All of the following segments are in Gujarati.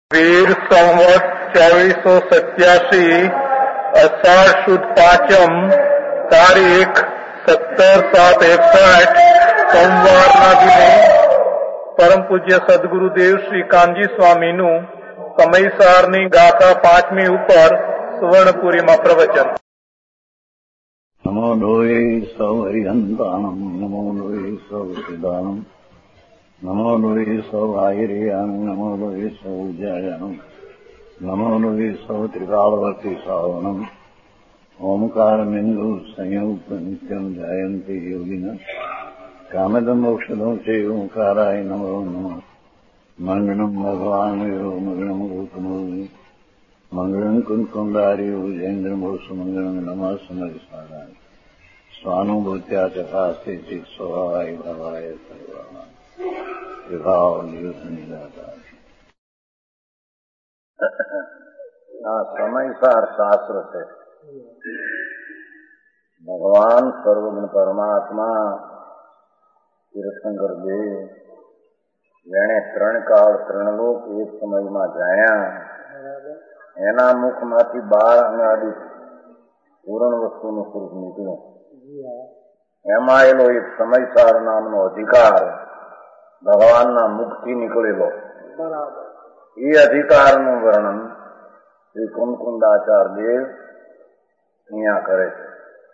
વીર સંવત 2487 અષાઢ સુદ પાંચમ તારીખ 17/7/61 સોમવારના દિને પરમ પૂજ્ય સદગુરુદેવ શ્રી કાનજી સ્વામીનું સમયસારની ગાથા 5મી ઉપર સુવર્ણપુરીમાં પ્રવચન. નમો લોહે સૌ હરિહંતાણમ, નમો લોહે સૌ સિદ્ધાણમ, નમો લોહે સૌ આયર્યાણમ, નમો લોહે સૌ જયાણમ, નમો લોહે સૌ ત્રિકાળવર્તી શ્રાવણમ. ઓમકારમિંદુ સંયુક્ત નિત્યમ જાયંતિ યોગિના કામદમ મોક્ષદમ છે ઓંકારાય નમો નમઃ. મંગળમ ભગવાન વીરો મંગળમ ગૌતમોની મંગળમ કુંકુંડાર્યો જૈન્દ્રમો સુમંગળમ નમઃ સમરિસારાય સ્વાનુભૂત્યા ચકાસ્તે ચિત સ્વભાવાય ભાવાય સર્વા વિભાવ નિયુદ્ધની દાતા. આ સમયસાર શાસ્ત્ર છે. ભગવાન સર્વગુણ પરમાત્મા તીર્થંકર દેવ જેણે 3 કાળ 3 લોક એક સમયમાં જાણ્યા, એના મુખમાંથી 12 અંગાડી પૂર્ણ વસ્તુનું સ્વરૂપ નીકળ્યું. એમાં એલો એક સમયસાર નામનો અધિકાર ભગવાનના મુખથી નીકળેલો. એ અધિકારનું વર્ણન શ્રી કુંકુંડાચાર્ય દેવ અહીંયા કરે છે.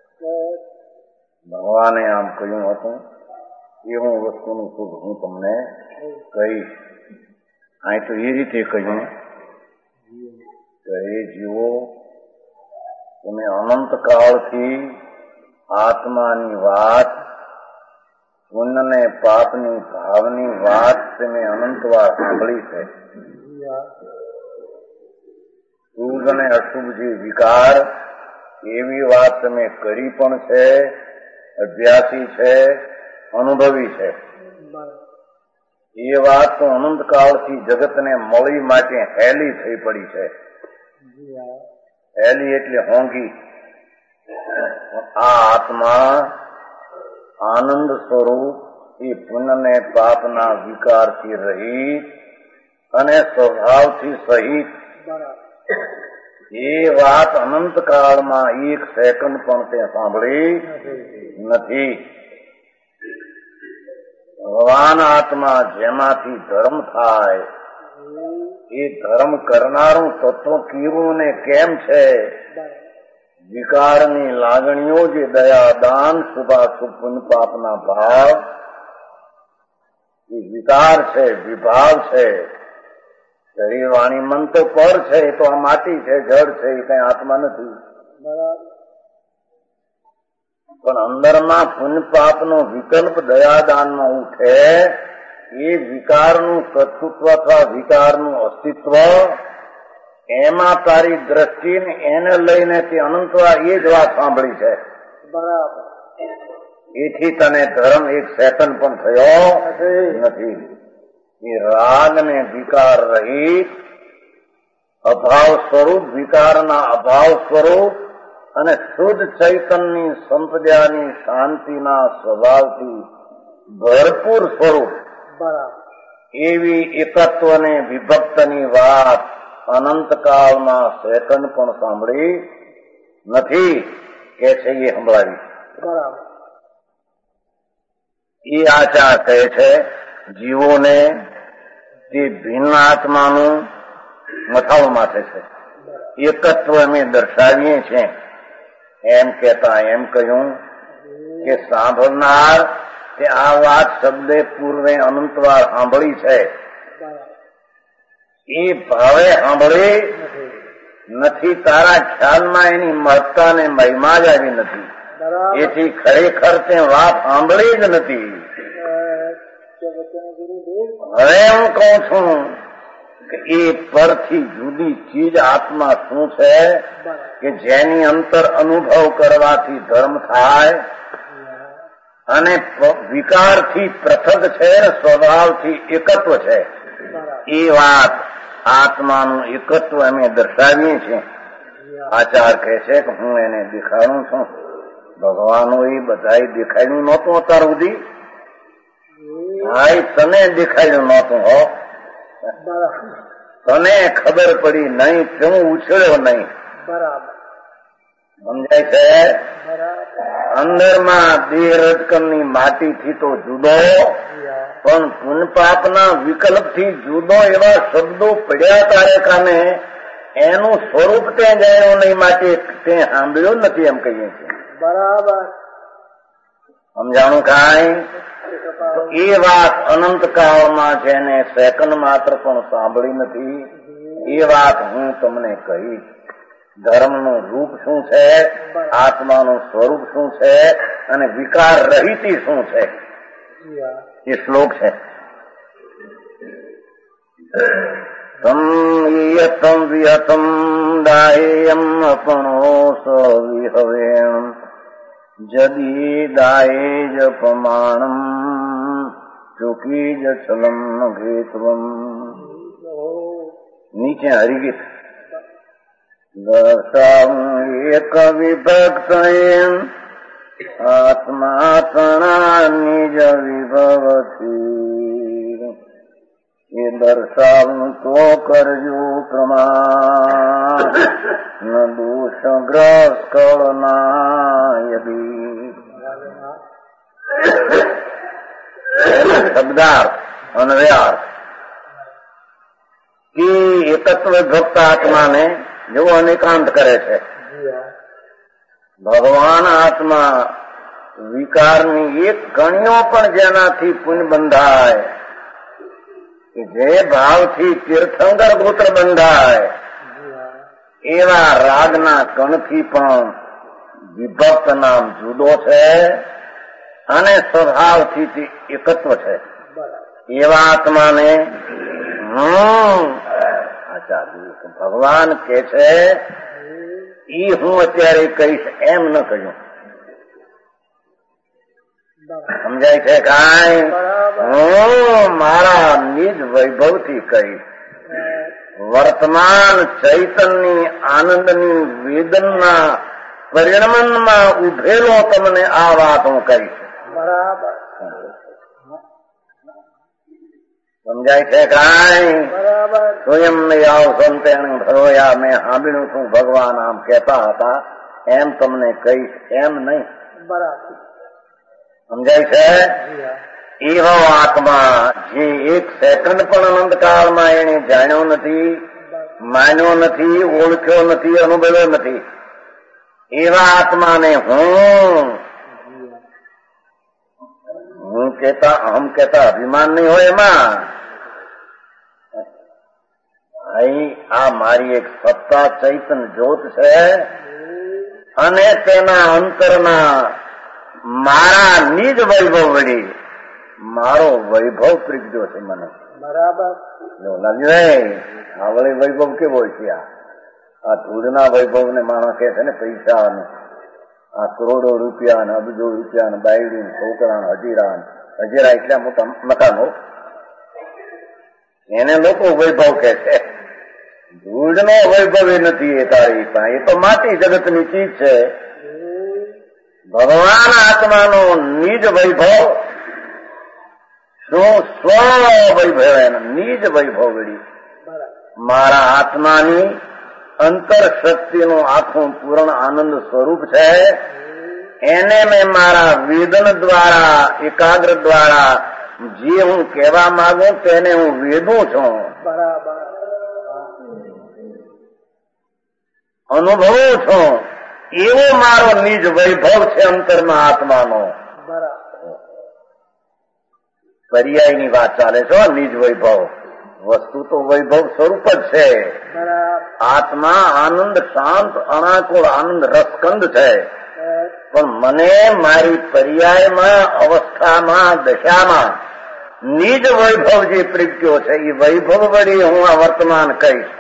ભગવાને આમ કહ્યું હતું એવું વસ્તુનું સુખ હું તમને કહીશ. અહીં તો એ રીતે કહ્યું કે એ જીવો, તમે અનંત કાળથી આત્માની વાત, પુણ્ય ને પાપની ભાવની વાત તમે અનંત વાર સાંભળી છે. શુભ અને અશુભ જે વિકાર એવી વાત તમે કરી પણ છે, અભ્યાસી છે, અનુભવી છે. એ વાત તો અનંત કાળથી જગતને મળી માટે હેલી થઈ પડી છે. હેલી એટલે હોંગી. આ આત્મા આનંદ સ્વરૂપ એ પુણ્ય ને પાપના વિકારથી રહિત અને સ્વભાવથી સહિત. એ વાત અનંત કાળમાં 1 સેકન્ડ પણ તે સાંભળી નથી. ભગવાન આત્મા જેમાંથી ધર્મ થાય, એ ધર્મ કરનારું તત્વ કીરું ને કેમ છે? વિકારની લાગણીઓ જે દયા, દાન, શુભાશુભ, પુણ્ય પાપના ભાવ, એ વિકાર છે, વિભાવ છે. શરીર વાણી મન તો પર છે, એ તો આ માટી છે, જળ છે, એ કઈ આત્મા નથી. પણ અંદરમાં પુણ્ય પાપનો વિકલ્પ દયાદાનમાં ઉઠે, એ વિકારનું કર્તૃત્વ અથવા વિકારનું અસ્તિત્વ, એમાં તારી દ્રષ્ટિને એને લઈને તે અનંતવાર એ જ વાત સાંભળી છે. એથી તને ધર્મ 1 સેકન્ડ પણ થયો નથી. એ રાગ ને વિકાર રહિત, અભાવ સ્વરૂપ, વિકારના અભાવ સ્વરૂપ અને શુદ્ધ ચૈતન્યની સંપદાની શાંતિના સ્વભાવથી ભરપૂર સ્વરૂપ, એવી એકત્વને વિભક્તની વાત અનંતકાળમાં સેકન્ડ પણ સાંભળી નથી કે છે એ સંભળાવી. એ આચાર કહે છે જીવોને તે ભિન્ન આત્માનું મથાળું માથે છે. એકત્વ અમે દર્શાવીએ છીએ. એમ કહેતા એમ કહ્યું કે સાંભળનાર તે આ વાત શબ્દે પૂર્વે અનંતવાર સાંભળી છે. એ ભાવે સાંભળી નથી. તારા ખ્યાલમાં એની મહત્તા ને મહિમા જ આવી નથી. એથી ખરેખર તે વાત સાંભળી જ નથી. હવે હું કહું છું કે એ પરથી જુદી ચીજ આત્મા શું છે કે જેની અંતર અનુભવ કરવાથી ધર્મ થાય અને વિકારથી પૃથક છે, સ્વભાવથી એકત્વ છે. એ વાત આત્માનું એકત્વ અમે દર્શાવીએ છીએ. આચાર કહે છે કે હું એને દેખાડું છું. ભગવાનો એ બધા દેખાડ્યું નહોતું અત્યાર સુધી. હા, તને દેખાડ્યું નહોતું. હો તને ખબર પડી નહીં, તું ઉછળ્યો નહીં. બરાબર. સમજાય છે? અંદરમાં દેહ રજકણની માટીથી તો જુદો, પણ પુણ્ય પાપના વિકલ્પથી જુદો એવા શબ્દો પડ્યા તારે કાને, એનું સ્વરૂપ તે જાણ્યું નહીં, માટે તે સાંભળ્યું નથી એમ કહીએ છીએ. બરાબર. સમજાણું કાંઈ? તો એ વાત અનંતકાળમાં જેને સેકન્ડ માત્ર પણ સાંભળી નથી, એ વાત હું તમને કહીશ. ધર્મનું રૂપ શું છે, આત્માનું સ્વરૂપ શું છે, અને વિકાર રહિતી શું છે, એ શ્લોક છે. સંયતમ વિહતમ દાયેયમ અપણો સવિહવેણ જદી દાયે જ પ્રમાણમ ચુકી જ છલમ ગીતવમ. નીચે હરિગીત. દશામ એક વિભક્ત આત્મા તણા નિજ વિભવથી, એ દર્શાવું તો કરજો પ્રમાણ ન દોષગ્રસ્ત કળનાયદી. શબ્દાર્થ અન્વયાર્થ કે એકત્વ ભક્ત આત્માને જેવો અનેકાંત કરે છે. ભગવાન આત્મા વિકારની એક કણીઓ પણ જેનાથી પુણ્ય બંધાય, કે જે ભાવથી તીર્થંકર ગોત્ર બંધાય, એવા રાગના કણથી પણ વિભક્ત નામ જુદો છે અને સ્વભાવથી એકત્વ છે. એવા આત્માને ભગવાન કે છે ઈ હું અત્યારે કહીશ એમ ન કહ્યું. સમજાય છે કાંઈ? હું મારા નિજ વૈભવથી કહીશ. વર્તમાન ચૈતનની આનંદની વેદનના પરિણમનમાં ઉભેલો તમને આ વાત હું કહીશ. બરાબર. સમજાય છે કાંઈ? બરાબર. સ્વયં આવ સંતેણ ભરોયા, મેં સાંભળ્યું છું ભગવાન આમ કહેતા હતા એમ તમને કહીશ, એમ નહીં. બરાબર. સમજાય છે? એવો આત્મા જે એક સેકન્ડ પણ અનંતકાળમાં એને જાણ્યો નથી, માન્યો નથી, ઓળખ્યો નથી, અનુભવ્યો નથી, એવા આત્માને હું કહેતા, અહમ કહેતા અભિમાન નહીં હોય એમાં. અહીં આ મારી એક સત્તા ચૈતન જ્યોત છે અને તેના અંતરના મારા નિજ વૈભવ વળી મારો વૈભવ પ્રીગ્યો છે મને. બરાબર. લાગ્યું? આ વળી વૈભવ કેવો છે? આ ધૂળના વૈભવ ને માણસ કે છે ને પૈસા, આ કરોડો રૂપિયા ને અબજો રૂપિયા ને બાયડી ને છોકરા હજીરા એટલા મોટા મકાનો, એને લોકો વૈભવ કે છે. ધૂળનો વૈભવ એ નથી એ તારી પાસે, એ તો માટી જગતની ચીજ છે. ભગવાન આત્માનો નિજ વૈભવ શું? સ્વ વૈભવ, એનો નિજ વૈભવ વળી મારા આત્માની અંતર શક્તિનું આખું પૂર્ણ આનંદ સ્વરૂપ છે. એને મેં મારા વેદન દ્વારા, એકાગ્ર દ્વારા જે હું કહેવા માંગુ તેને હું વેદું છું, બરાબર. અનુભવું છું. એવો મારો નિજ વૈભવ છે અંતરમાં આત્માનો. પર્યાયની વાત ચાલે છે. નિજ વૈભવ વસ્તુ તો વૈભવ સ્વરૂપ જ છે. આત્મા આનંદ શાંત અનાકુળ આનંદ રસકંદ છે. પણ મને મારી પર્યાયમાં, અવસ્થામાં, દશામાં નિજ વૈભવ જે પ્રગટ્યો છે એ વૈભવ વળી હું આ વર્તમાન કહીશ,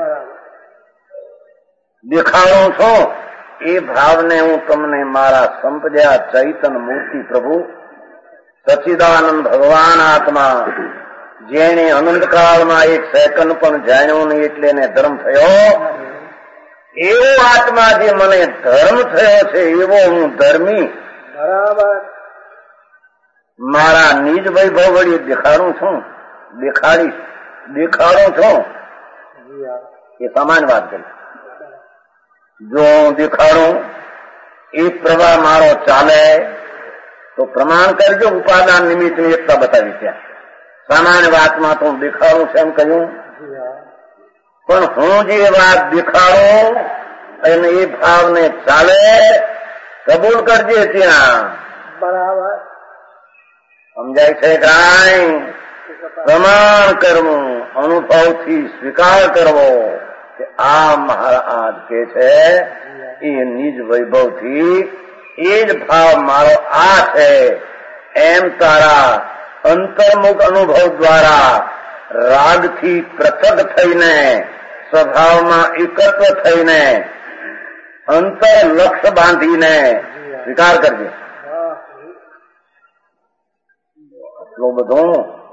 દેખાડું છું. એ ભાવને હું તમને મારા સંપજ્યા ચૈતન મૂર્તિ પ્રભુ સચ્ચિદાનંદ ભગવાન આત્મા, જેને અનંતકાળમાં એક સેકન્ડ પણ જાણ્યો નહીં એટલે એને ધર્મ થયો, એવો આત્મા જે મને ધર્મ થયો છે એવો હું ધર્મી બરાબર મારા નિજ વૈભવ વળી દેખાડું છું, દેખાડું છું. જી હા. એ સામાન્ય વાત કરી. જો હું દેખાડું એ પ્રવાહ મારો ચાલે તો પ્રમાણ કરજો. ઉપાદાન નિમિત્તની એકતા બતાવી ત્યાં સામાન્ય વાતમાં તો હું દેખાડું છે એમ કહ્યું. જી હા. પણ હું જે વાત દેખાડું અને એ ભાવને ચાલે કબૂલ કરજે ત્યાં. બરાબર. સમજાય છે કાંઈ? પ્રમાણ કરવું, અનુભવથી સ્વીકાર કરવો કે આ મહારાજ કે છે એ નિજ વૈભવથી એ જ ભાવ મારો આ છે એમ તારા અંતર્મુખ અનુભવ દ્વારા રાગથી પૃથક થઈને સ્વભાવમાં એકત્વ થઈને અંતર લક્ષ્ય બાંધીને સ્વીકાર કરજે. આટલું બધું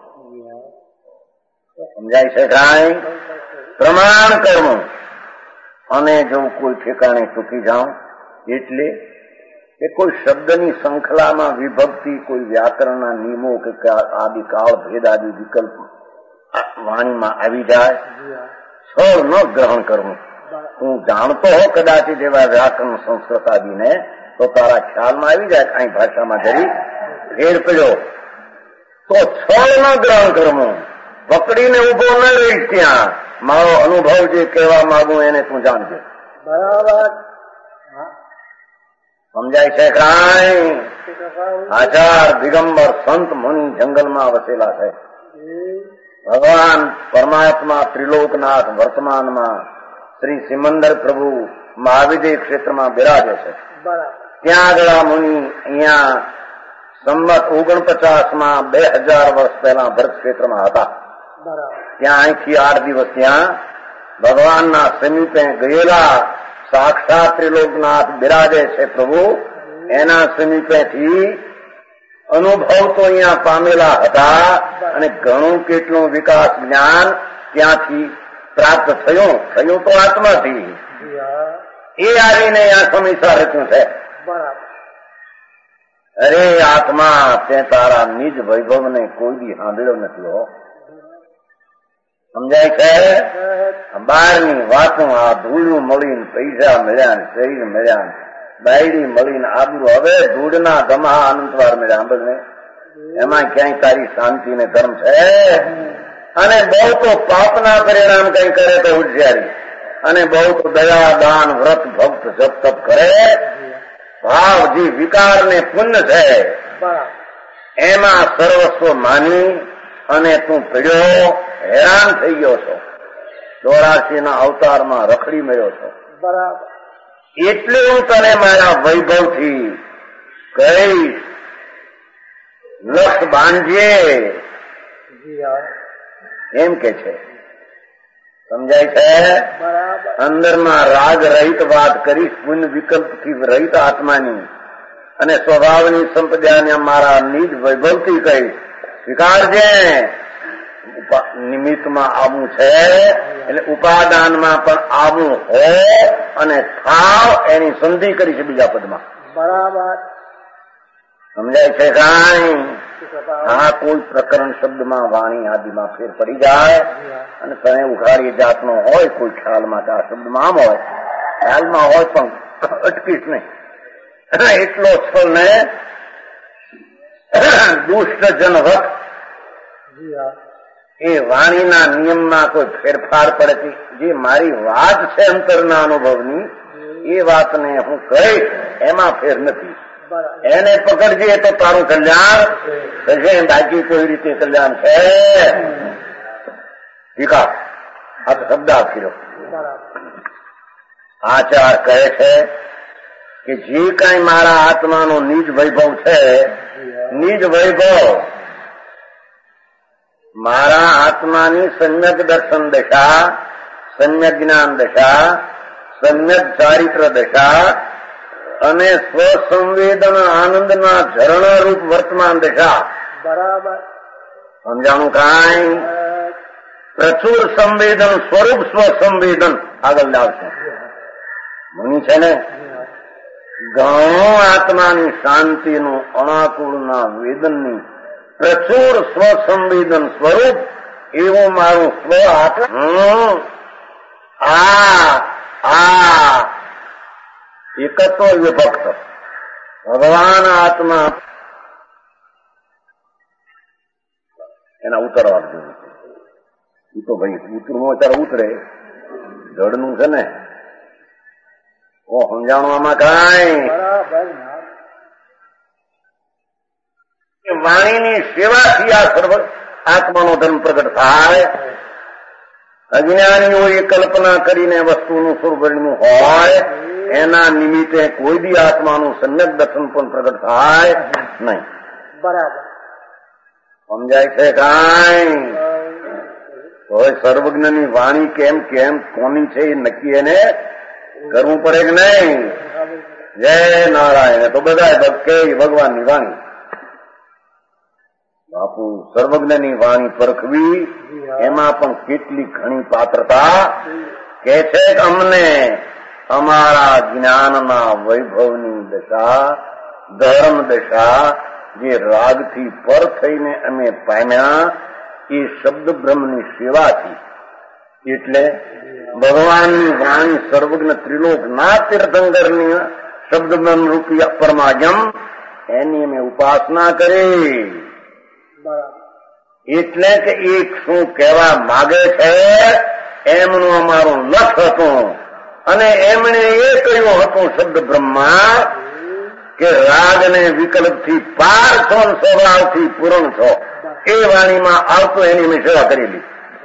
સમજાય છે કાંઈ? પ્રમાણ કરવું. અને જો કોઈ ઠેકાણે ચૂકી જાઉં એટલે કે કોઈ શબ્દની શૃંખલામાં વિભક્તિ, કોઈ વ્યાકરણના નિયમો કે આદિ કાળ ભેદ આદિ વિકલ્પ વાણીમાં આવી જાય, છળ ન ગ્રહણ કરવું. તું જાણતો હો કદાચ જેવા વ્યાકરણ સંસ્કૃત આદિને તો તારા ખ્યાલમાં આવી જાય કઈ ભાષામાં જરી ફેર પડ્યો તો છળ ન ગ્રહણ કરવું. પકડીને ઉભો ન રહી ત્યાં. મારો અનુભવ જે કહેવા માંગુ એને તું જાણજે. બરાબર. સમજાય છે કાંઈ? આચાર દિગંબર સંત મુનિ જંગલમાં વસેલા છે. ભગવાન પરમાત્મા ત્રિલોકનાથ વર્તમાનમાં શ્રી સિમંદર પ્રભુ મહાવિજય ક્ષેત્રમાં બિરાજે છે. ત્યાં આગળ મુનિ અહીંયા સંમત 49માં 2000 વર્ષ પહેલા ભરત ક્ષેત્રમાં હતા. ત્યાં અહીંથી 8 દિવસ ત્યાં ભગવાનના સમીપે ગયેલા સાક્ષાત ત્રિલોકનાથ બિરાજે છે પ્રભુ. એના સમીપેથી અનુભવ તો અહીંયા પામેલા હતા અને ઘણું કેટલું વિકાસ જ્ઞાન ત્યાંથી પ્રાપ્ત થયું તો આત્માથી. એ આવીને અહીંયા સમીસાર રચ્યું છે. અરે આત્મા, તે તારા નિજ વૈભવને કોઈ દી સાંભળ્યો નથી હો. સમજાય છે? બહારની વાતો આ ધૂળનું મળીને પૈસા મળ્યા, શરીર મળ્યા, બાયડી મળીને આબરૂ, હવે ધૂળના ધમા અનંતવાર મળ્યા. બધે એમાં ક્યાંય તારી શાંતિ ને ધર્મ છે? અને બહુ તો પાપના પરિણામ કઈ કરે તો હોશિયારી, અને બહુ તો દયા દાન વ્રત ભક્ત જપ તપ કરે. ભાવ જે વિકાર ને પુણ્ય છે એમાં સર્વસ્વ માની અને તું પીડ્યો, હેરાન થઈ ગયો છો. 84 અવતારમાં રખડી મળ્યો છો. એટલે હું તને મારા વૈભવથી કહીશ, લક્ષ બાંધજે એમ કે છે. સમજાય છે? અંદરમાં રાગ રહિત વાત કરીશ, પુણ્ય વિકલ્પથી રહિત આત્માની અને સ્વભાવની સંપદાને મારા નિજ વૈભવથી કહીશ, સ્વીકારજે. નિમિત્તમાં આવું છે એટલે ઉપાદાનમાં પણ આવું હો અને થાવ એની સંધિ કરી છે બીજા પદમાં. બરાબર. સમજાય છે કાંઈ? આ કોઈ પ્રકરણ શબ્દમાં વાણી આદિમાં ફેર પડી જાય અને તને ઉઘાડી જાતનો હોય કોઈ ખ્યાલમાં કે આ શબ્દમાં આમ હોય, ખ્યાલમાં હોય પણ અટકીશ નહીં. એટલો છળ ને દુષ્ટ જનવત એ વાણીના નિયમમાં કોઈ ફેરફાર પડે, જે મારી વાત છે અંતરના અનુભવની એ વાતને હું કહીશ, એમાં ફેર નથી. એને પકડજે તો તારું કલ્યાણ થશે, બાકી કોઈ રીતે કલ્યાણ છે? વિકાસ આ તો શબ્દ આપી આચાર કહે છે કે જે કઈ મારા આત્માનો નિજ વૈભવ છે, નિજ વૈભવ મારા આત્માની સમ્યક દર્શન દશા, સમ્યક જ્ઞાન દશા, સમ્યક ચારિત્ર દશા અને સ્વસંવેદન આનંદના ઝરણા રૂપ વર્તમાન દશા. બરાબર. સમજાણું કાંઈ? પ્રચુર સંવેદન સ્વરૂપ સ્વસંવેદન આગળ લાવશે મુનિ છે ને. ઘણું આત્માની શાંતિનું અણાકુળના વેદનની પ્રચુર સ્વસંવેદન સ્વરૂપ એવું મારું સ્વ આત્મા આ એકત્વ વિભક્ત ભગવાન આત્મા એના ઉતરવા જોઈએ. એ તો ભાઈ ઉતરવું અત્યારે ઉતરે જડનું છે ને. ઓ સમજાણું આમાં કાંઈ વાણીની સેવાથી આ સર્વ આત્માનો ધર્મ પ્રગટ થાય. અજ્ઞાનીઓ એ કલ્પના કરીને વસ્તુનું સ્વરૂપ હોય એના નિમિત્તે કોઈ બી આત્માનું સમ્યક દર્શન પણ પ્રગટ થાય નહીં. બરાબર સમજાય છે કાંઈ? તો સર્વજ્ઞની વાણી કેમ કેમ કોની છે એ નક્કી એને કરવું પડે કે નહીં? જય નારાયણ. તો બધા ભક્તે ભગવાનની વાણી બાપુ સર્વજ્ઞની વાણી પરખવી એમાં પણ કેટલી ઘણી પાત્રતા કે છે કે અમને અમારા જ્ઞાનના વૈભવની દશા ધર્મ દશા જે રાગથી પર થઈને અમે પામ્યા એ શબ્દ બ્રહ્મની સેવાથી. એટલે ભગવાનની વાણી સર્વજ્ઞ ત્રિલોકના તીર્થંકરની શબ્દ બ્રહ્મ રૂપી પરમાજમ એની અમે ઉપાસના કરી. એટલે કે એક શું કહેવા માગે છે એમનું અમારું લક્ષ હતું. અને એમણે એ કહ્યું હતું શબ્દ બ્રહ્મા કે રાગ ને વિકલ્પથી પાર છો ને સ્વભાવથી પૂર્ણ છો. એ વાણીમાં આવતો એની મેં સેવા કરેલી.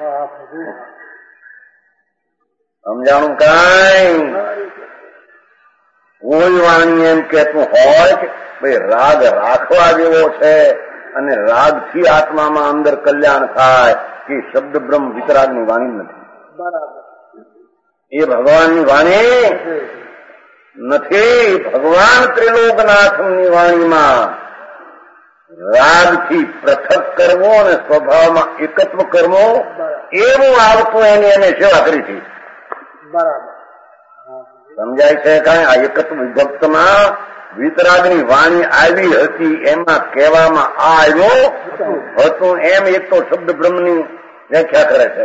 સમજાણું કાંઈ? કોઈ વાણી એમ કહેતું હોય કે ભાઈ રાગ રાખવા જેવો છે અને રાગથી આત્મામાં અંદર કલ્યાણ થાય કે શબ્દ બ્રહ્મ વિતરાગની વાણી નથી. એ ભગવાનની વાણી નથી. ભગવાન ત્રિલોકનાથની વાણીમાં રાગથી પૃથક કરવો અને સ્વભાવમાં એકત્વ કરવો એવું આવતું એની એને સેવા કરી હતી. સમજાય છે કાંઈ? આ એકત્વ વિભક્તમાં વિતરાગની વાણી આવી હતી એમાં કહેવામાં આવ્યો હતું એમ એક તો શબ્દ બ્રહ્મની વ્યાખ્યા કરે છે.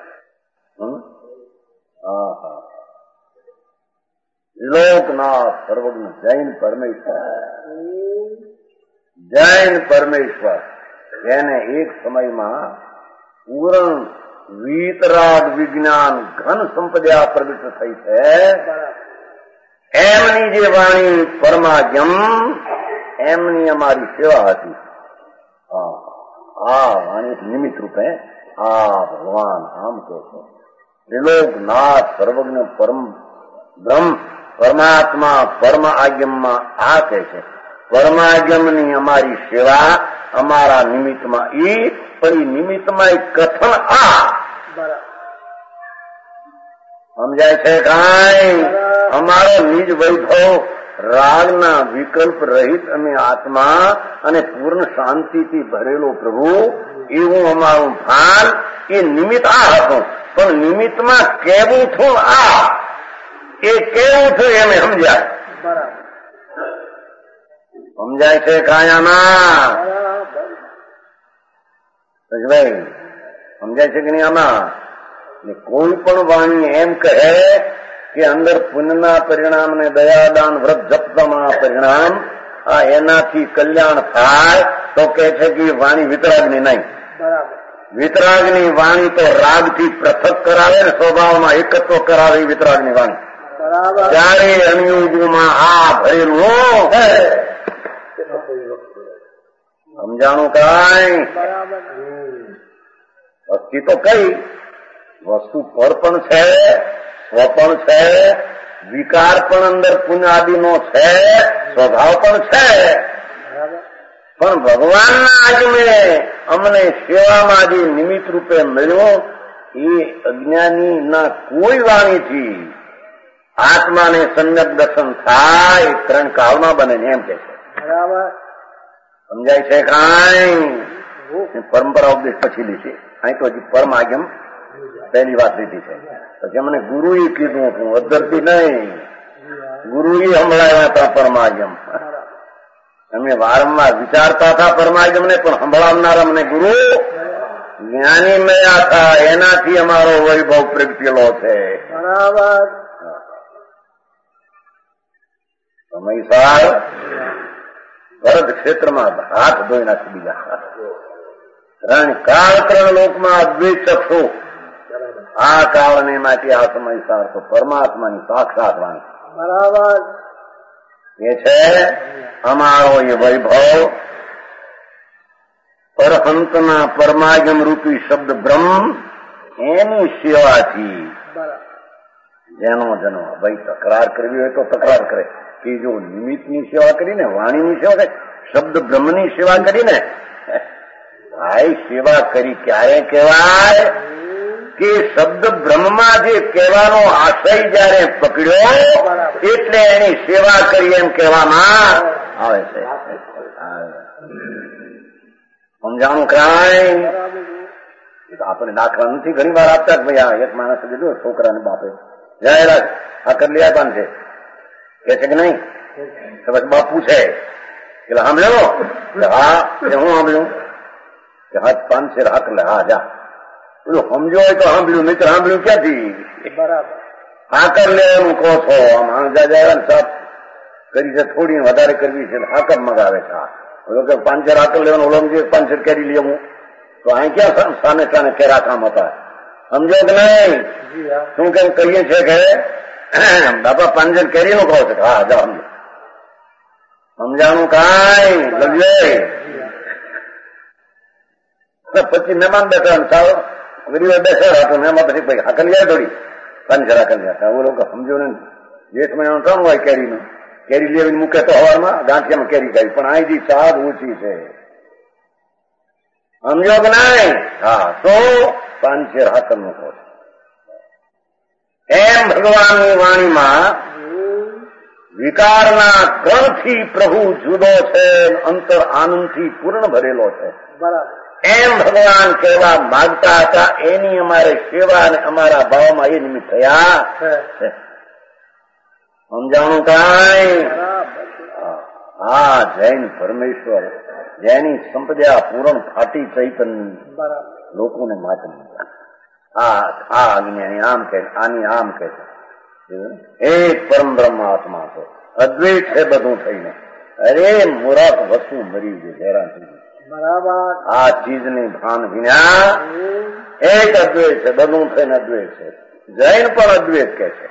લોકનાથ સર્વજ્ઞ જૈન પરમેશ્વર, જૈન પરમેશ્વર જેને એક સમયમાં પૂર્ણ વિતરાગ વિજ્ઞાન ઘન સંપદા પ્રગટ થઈ છે એમની જે વાણી પરમાજમ એમની અમારી સેવા હતી. આ વાણી નિમિત્ત રૂપે આ ભગવાન આમ કહે છે ત્રિલોકનાથ સર્વજ્ઞ પરમ બ્રહ્મ પરમાત્મા પરમ આજ્ઞમાં આ કહે છે પરમાજમની અમારી સેવા અમારા નિમિત્તમાં ઈ પણ ઈ નિમિત્તમાં એક કથન આ સમજાય છે કાંઈ? અમારો નિજ વૈભવ રાગના વિકલ્પ રહિત અમે આત્મા અને પૂર્ણ શાંતિથી ભરેલો પ્રભુ એવું અમારું ભાન એ નિમિત્ત આ હતું. પણ નિમિત્તમાં કેવું છું આ એ કેવું છું એમ સમજાય. સમજાય છે કાયામાં? ભાઈ સમજાય છે કે નહીં? આમાં કોઈ પણ વાણી એમ કહે કે અંદર પુણ્યના પરિણામ ને દયાદાન વ્રત જપતામાં પરિણામ આ એનાથી કલ્યાણ થાય તો કે છે કે વાણી વિતરાગની નહીં. વિતરાગની વાણી તો રાગથી પૃથક કરાવે ને સ્વભાવમાં એકત્વ કરાવે વિતરાગની વાણી. ત્યારે અનુયુગમાં આ ભરેલું સમજાણું કાંઈ? વસ્તી તો કઈ વસ્તુ પર પણ છે, સ્વ પણ છે, વિકાર પણ અંદર પુણ્ય આદિનો છે, સ્વભાવ પણ છે. પણ ભગવાનના આજમે અમને સેવામાં જે નિમિત્ત રૂપે મળ્યો એ અજ્ઞાનીના કોઈ વાણીથી આત્માને સમ્યક દર્શન થાય ત્રણ કાળમાં બને ને એમ કે છે. સમજાય છે કાંઈ? પરંપરા ઉપદેશ પછી લીધી અહીં તો હજી પરમ આજ્ઞમ પહેલી વાત લીધી છે. પછી અમને ગુરુએ કીધું હતું અધરથી નહીં, ગુરુએ સંભળાવ્યા હતા પરમાજમ. અમે વારંવાર વિચારતા હતા પરમાજમને પણ સંભળાવનાર અમને ગુરુ જ્ઞાની મયા હતા એનાથી અમારો વૈભવ પ્રગટેલો છે. બરાબર. સમયસાર ભરત ક્ષેત્રમાં હાથ ધોઈ નાખી દીધા. ત્રણ લોકમાં અદ્વૈત ચક્ષુ. આ કાળને માટે આ સમયસાર તો પરમાત્માની સાક્ષાત વાણી. બરાબર. એ છે અમારો એ વૈભવ પરહંતના પરમાગમ રૂપી શબ્દ બ્રહ્મ એની સેવાથી. જેનો ભાઈ તકરાર કરવી હોય તો તકરાર કરે કે જો નિમિત્તની સેવા કરીને, વાણીની સેવા કરી, શબ્દ બ્રહ્મની સેવા કરીને, ભાઈ સેવા કરી ક્યારે કહેવાય કે શબ્દ બ્રહ્મમાં જે કહેવાનો આશય જયારે પકડ્યો એટલે એની સેવા કરી એમ કહેવામાં આવે છે. સમજાણું કાંઈ આપણે દાખલા નથી ઘણી વાર આપતા ભાઈ આ એક માણસ કીધું છોકરાને બાપે જાહેરાત આ કરી લે પણ છે કે છે કે નહીં? તો બસ બાપ પૂછે એટલે સાંભળ્યો? હા હું સાંભળ્યું કે હાથ 500 હાક લે. હા જા પેલું સમજો હોય તો સાંભળ્યું, નહીં તો સાંભળ્યું ક્યાંથી? બરાબર. હાકર લેવાનું કહો છો. આમ જાહેરાત સાફ કરી છે, થોડી વધારે કરવી છે હાકર મગાવે છે. ઓલો કે 500 હાકર લેવાનું, ઓલો 500 કેરી લેવું તો અહીં ક્યાં સામે સામે કેરા કામ હતા? સમજો કે નહીં? શું કેમ કહીએ છે કે બાપા 500 કેરી નું કહો છો? હા જાઓ સમજો. સમજાણું કાંઈ લગજે. પછી મહેમાન બેઠા ચાલો ગરીબ બેસેલા હતો મહેમાન પછી ભાઈ હાકર લે થોડી 500 હાકર લે. ઓ લોકો સમજો ને 1 મહિનાનું કામ હોય કેરીનું, કેરી લેવીને મૂકે તો હવારમાં ગાંઠિયામાં કેરી કરી, પણ અહીંથી સાદ ઊંચી છે. સમજો કે નહીં? હા તો 500 હાકર નું કહો. એમ ભગવાનની વાણીમાં વિકારના કણથી પ્રભુ જુદો છે, અંતર આનંદથી પૂર્ણ ભરેલો છે. બરાબર. એમ ભગવાન કહેવા માંગતા હતા. એની અમારે સેવા અને અમારા ભાવમાં એ નિમિત્ત થયા છે. સમજાણું કાંઈ? હા જૈન પરમેશ્વર જેની સંપદા પૂરણ ફાટી ચૈતન્ય લોકોને માત્ર આ અજ્ઞાની આમ કે આની આમ કે એક પરમ બ્રહ્મ આત્મા છે, અદ્વૈત છે બધું થઈને. અરે મૂરખ વસ્તુ મરી ગયું, હેરાન થઈ ગયું. બરાબર. આ ચીજની ભાન વિના એક અદ્વૈત છે, બધું થઈને અદ્વૈત છે. જૈન પણ અદ્વૈત કે છે.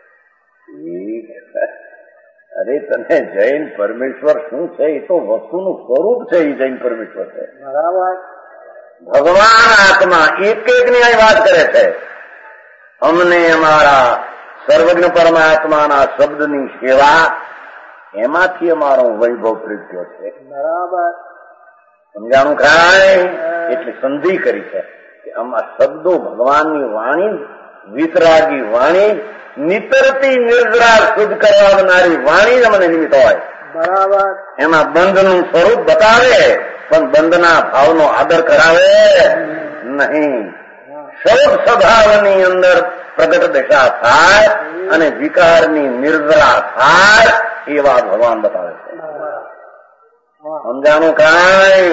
અરે તને જૈન પરમેશ્વર શું છે એ તો વસ્તુનું સ્વરૂપ છે. એ જૈન પરમેશ્વર છે. બરાબર. ભગવાન આત્મા એક ની અહીં વાત કરે છે. અમને અમારા સર્વજ્ઞ પરમાત્માના શબ્દની સેવા એમાંથી અમારો વૈભવ પ્રગટ્યો છે. બરાબર. સમજાણું કાંઈ? એટલે સંધિ કરી છે કે આમાં શબ્દો ભગવાનની વાણી, વિતરાગી વાણી, નિતરતી નિર્જરા શુદ્ધ કરવાનારી વાણી અમને નિમિત્ત હોય. બરાબર. એમાં બંધનું સ્વરૂપ બતાવે પણ બંધના ભાવનો આદર કરાવે નહીં. શોક સ્વભાવની અંદર પ્રગટ દશા થાય અને વિકારની નિર્જરા થાય એ વાત ભગવાન બતાવે છે. સમજાણું કાંઈ?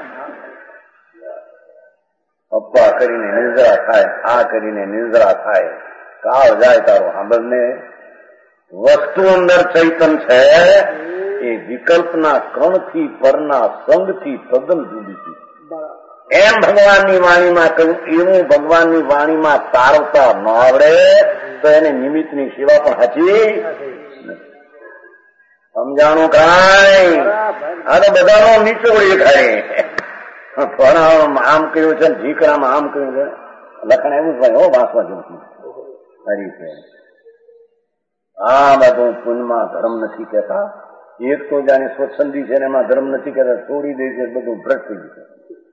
પપ્પા કરીને નિર્જરા થાય, આ કરીને નિર્જરા થાય. કાળ જાય તારો સાંભળને. વસ્તુ અંદર ચૈતન છે એ વિકલ્પના કણથી પરના સંગથી તદ્દન જુદી છે. એમ ભગવાનની વાણીમાં કહ્યું. એવું ભગવાનની વાણીમાં તારવતા ન આવડે તો એને નિમિત્તની સેવા પણ સાચી. સમજાણું કાંઈ? આ બધાનો નીચોડી ખાય. પણ આમ કહ્યું છે, ઢીકરામાં આમ કહ્યું છે. લખણ એવું જ ભાઈ હો વાંચવા જેવું હરી છે. આ બધું પુણ્યમાં ધર્મ નથી કહેતા. એક તો જાણે સ્વચ્છંદી છે ને એમાં ધર્મ નથી કહેતા, છોડી દે છે, બધું ભ્રષ્ટ થઈ ગયું.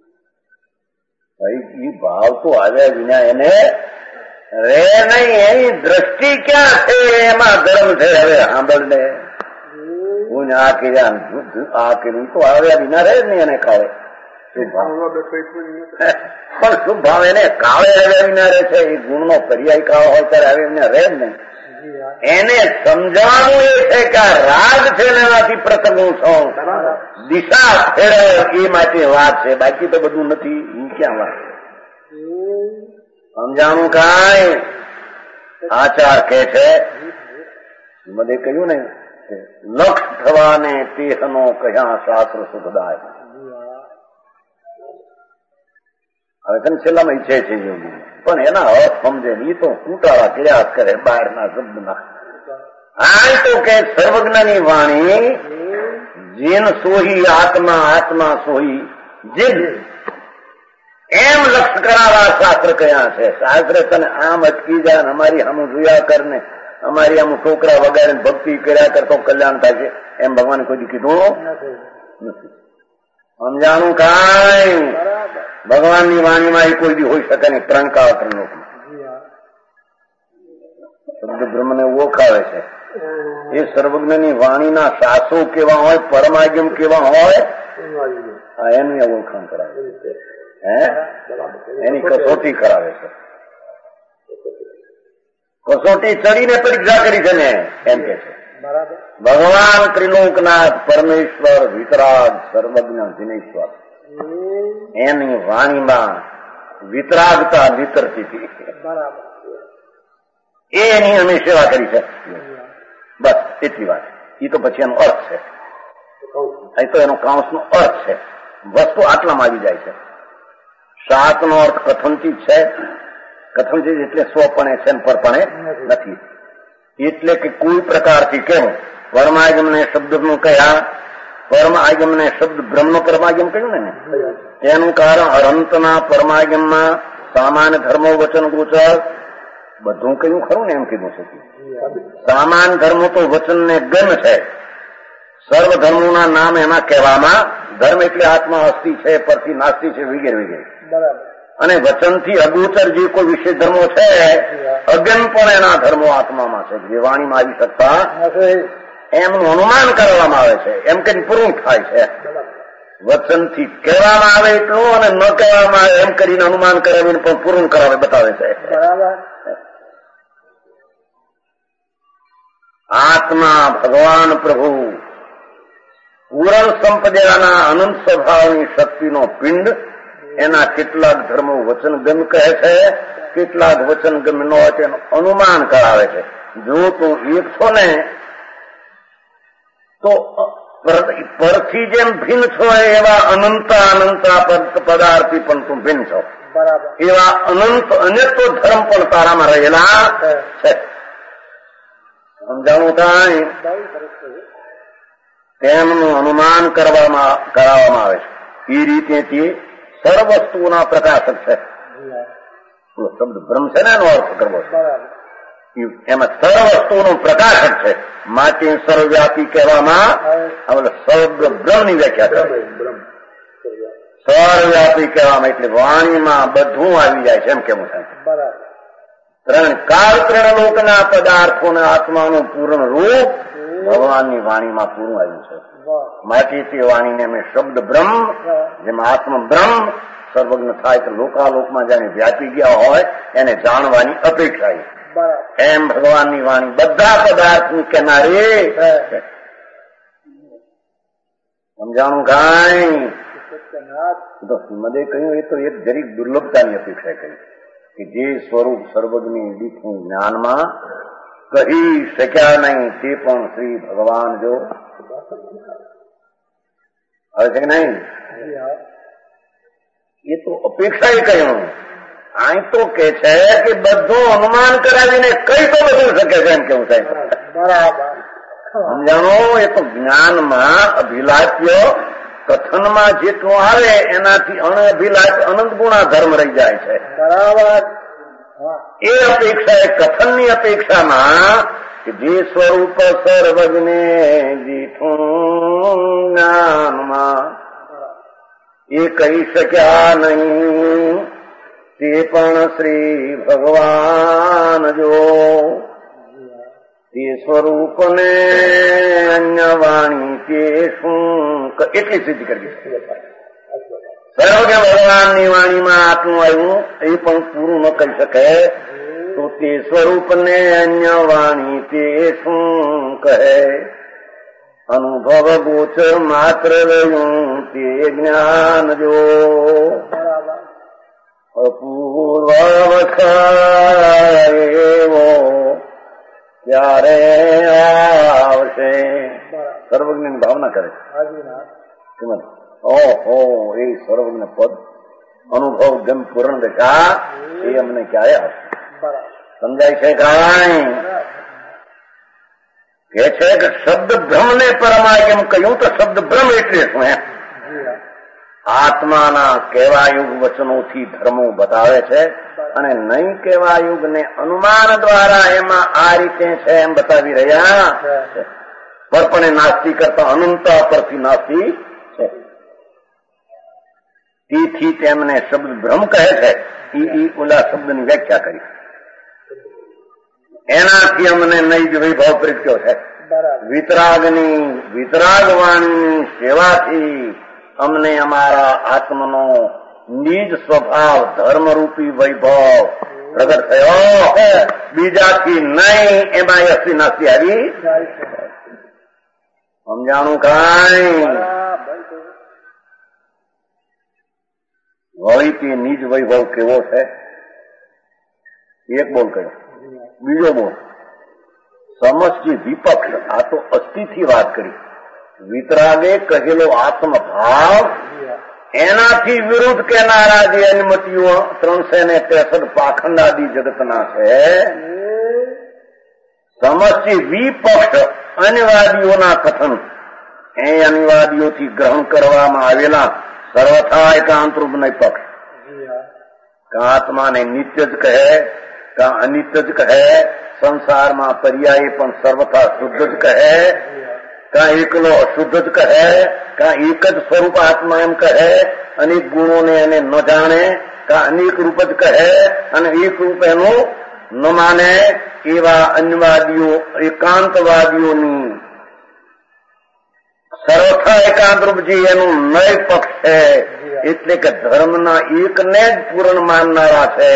ભાઈ એ ભાવ તો આવ્યા વિના એને રે નહીં. એની દ્રષ્ટિ ક્યાં છે એમાં ધર્મ છે. હવે સાંભળને હું આ કર્યું તો આવ્યા વિના રહે જ નહીં. એને ખાવે પણ શુભ ભાવ એને કાળે આવ્યા વિના રહે છે. એ ગુણનો પર્યાય કાળો હોય ત્યારે આવ્યા વિના રહે જ નહીં. એને સમજાવવાનું એ છે કે આ રાગ છે ને એનાથી પ્રસંગું છું, દિશા ફેરવે એ માટે વાત છે. બાકી તો બધું નથી. એ ક્યાં વાત છે? સમજાણું કાંઈ આચાર કે છે બધે કહ્યું ને લક્ષ થવાને તેહનો કહ્યા શાસ્ત્ર સુખદાય. હવે તને છેલ્લામાં ઈચ્છે છે યોગી પણ એના અર્થ સમજે નહીં તો કૂટાળા કર્યા કરે બહારના શબ્દના. આ તો કે સર્વજ્ઞની વાણી જીન સોહી આત્મા આત્મા સોહી જીન એમ લક્ષ કરાવવા શાસ્ત્ર કયા છે. શાસ્ત્ર તને આમ અટકી જાય ને અમારી આમ જોયા કર ને અમારી આમ છોકરા વગાડીને ભક્તિ કર્યા કરતો કલ્યાણ થાય છે એમ ભગવાન કોઈ કીધું નથી. સમજાણું કાંઈ ભગવાનની વાણીમાં એ કોઈ બી હોઈ શકે નહીં. ત્રણકાળ ત્રણલોકમાં શબ્દ બ્રહ્મને ઓળખાવે છે. એ સર્વજ્ઞની વાણીના સાસો કેવા હોય પરમાગમ કેવા હોય એનું ઓળખાણ કરાવે છે. એની કસોટી કરાવે છે. કસોટી ચડીને પરીક્ષા કરી છે ને એમ કે છે. ભગવાન ત્રિલોકનાથ પરમેશ્વર વિતરાગ સર્વજ્ઞ દિનેશ્વર એની વાણીમાં વિતરાગતા વિતરતી હતી. એની અમે સેવા કરી છે. બસ એટલી વાત. એ તો પછી એનો અર્થ છે. એ તો એનો કાંસનો અર્થ છે. વસ્તુ આટલામાં આવી જાય છે. શાસ્ત્રનો અર્થ કથનથી છે. કથનથી એટલે સ્વપણે છે ને પરપણે નથી. એટલે કે કોઈ પ્રકારથી કેમ પરમાગમને શબ્દનું કયા પરમાગમને શબ્દ બ્રહ્મ પરમાગમ કહ્યું ને એનું કારણ અનંતના પરમાગમમાં સામાન્ય ધર્મો વચન ગોચર બધું કહ્યું ખરું ને એમ કીધું છે. સામાન્ય ધર્મો તો વચનને ગમ છે. સર્વ ધર્મોના નામ એમાં કહેવામાં ધર્મ એટલે આત્મા અસ્થિ છે પરથી નાસ્તિ છે વગેરે વગેરે. અને વચનથી અગોચર જે કોઈ વિશેષ ધર્મો છે અગન પણ એના ધર્મો આત્મામાં છે જે વાણીમાં આવી શકતા એમનું અનુમાન કરવામાં આવે છે. એમ કરીને પૂરું થાય છે. વચનથી કહેવામાં આવે એટલું અને ન કહેવામાં આવે એમ કરીને અનુમાન કરાવીને પણ પૂરું કરાવે બતાવે છે. આત્મા ભગવાન પ્રભુ પૂરણ સંપદાના અનંત સ્વભાવની શક્તિનો પિંડ. એના કેટલાક ધર્મો વચનગમ કહે છે કેટલાક વચનગમ ન હોય તેનું અનુમાન કરાવે છે. જો તું એક છો ને તો પરથી જેમ ભિન્ન છો એવા અનંતા પદાર્થથી પણ તું ભિન્ન છો. એવા અનંત અનેકો ધર્મ પણ તારામાં રહેલા છે. સમજાણું કાંઈ તેમનું અનુમાન કરાવવામાં આવે છે. એ રીતેથી સર્વ વસ્તુઓના પ્રકાશક છે. શબ્દ બ્રહ્મ છે ને એનો અર્થ કરવો છે. એમાં સર્વ વસ્તુઓનો પ્રકાશક છે. માટે સર્વવ્યાપી કહેવામાં શબ્દ બ્રહ્મની વ્યાખ્યા કરે. સર્વવ્યાપી કહેવામાં એટલે વાણીમાં બધું આવી જાય છે એમ કેવું છે. ત્રણ કાળ ત્રણ લોકના પદાર્થોને આત્માનું પૂર્ણ રૂપ ભગવાનની વાણીમાં પૂરું આવ્યું છે. માટે તે વાણીને અમે શબ્દ બ્રહ્મ જેમાં આત્મ બ્રહ્મ સર્વજ્ઞ થાય તો લોકાલોકમાં જેને વ્યાપી ગયા હોય એને જાણવાની અપેક્ષા એમ ભગવાનની વાણી બધા પદાર્થની કિનારે સમજાણું કાંઈ તો શ્રીમદે કહ્યું એ તો એક જરીક દુર્લભતાની અપેક્ષા કરી કે જે સ્વરૂપ સર્વજ્ઞની દીઠું જ્ઞાનમાં કહી શક્યા નહીં તે પણ શ્રી ભગવાન જો હવે છે કે નહીં. એ તો અપેક્ષા કહ્યું. આ તો કે છે કે બધું અનુમાન કરાવીને કઈ તો બધું શકે છે એમ કેવું થાય. સમજાણો એ તો જ્ઞાનમાં અભિલાષ્ય કથનમાં જેટલું આવે એનાથી અનઅભિલાષ્ય અનંત ગુણા ધર્મ રહી જાય છે. એ અપેક્ષા એ કથનની અપેક્ષામાં કે જે સ્વરૂપ સર્વજ્ઞે દીઠું જ્ઞાનમાં એ કહી શક્યા નહીં તે પણ શ્રી ભગવાન જો તે સ્વરૂપને અન્ય વાણી તે શું એટલી સિદ્ધ કરી સર્વજ્ઞ ભગવાનની વાણીમાં આત્મું આવ્યું એ પણ પૂરું ન કરી શકે તો તે સ્વરૂપને અન્ય વાણી તે શું કહે. અનુભવ ગોચર માત્ર રહ્યું તે જ્ઞાન જો અપૂર્વ દિવસ એવો ત્યારે આવશે. સર્વજ્ઞની ભાવના કરે છે. ઓહો, એ સર્વજ્ઞ પદ અનુભવ જેમ પૂર્ણ દશા એ અમને ક્યારે આવશે? સમજાય છે કાંઈ? કે છે કે શબ્દ ભ્રમ ને પરમાય એમ કહ્યું તો શબ્દ ભ્રમ એટલે શું? આત્માના કહેવાયુગ વચનોથી ધર્મો બતાવે છે અને નહીં કહેવાયુગ ને અનુમાન દ્વારા એમાં આ રીતે છે એમ બતાવી રહ્યા છે. પણ નાસ્તી કરતા અનંતા પરથી નાસ્તી છે. તેથી તેમને શબ્દ ભ્રમ કહે છે. ઓલા શબ્દની વ્યાખ્યા કરી. એનાથી અમને નૈજ વૈભવ પ્રગટ્યો છે. વિતરાગવાણીની સેવાથી અમને અમારા આત્મનો નિજ સ્વભાવ ધર્મરૂપી વૈભવ પ્રગટ થયો. બીજાથી નહીં. એમાં અસ્તી નાસ્તી આવી સમજાણું કાંઈ? વળી તે નિજ વૈભવ કેવો છે? એક બોલ કયો, બીજો બોલ સમષ્ટિ વિપક્ષ. આ તો અસ્થિથી વાત કરી. વિતરાગે કહેલો આત્મભાવ એનાથી વિરુદ્ધ કહેનારા જે અનુમતિઓ 363 પાખંડ આદિ જગતના છે. સમષ્ટિ વિપક્ષ અન્યવાદીઓના કથન એ અન્યવાદીઓથી ગ્રહણ કરવામાં આવેલા સર્વથા એકાંતરૂપ નહીં પક્ષ. કા આત્માને નિત્ય જ કહે, કા અનિત્ય જ કહે, સંસારમાં પર્યાય પણ સર્વથા શુદ્ધ જ કહે, કા એકલો અશુદ્ધ જ કહે, કા એક જ સ્વરૂપ આત્મા એમ કહે, અનેક ગુણોને એને ન જાણે, કા અનેક રૂપ જ કહે અને એક રૂપ એનું ન માને. એવા અન્યવાદીઓ એકાંતવાદીઓની સર્વથા એકાંતરૂપ જે એનું નય પક્ષ છે. એટલે કે ધર્મના એકને જ પૂર્ણ માનનારા છે.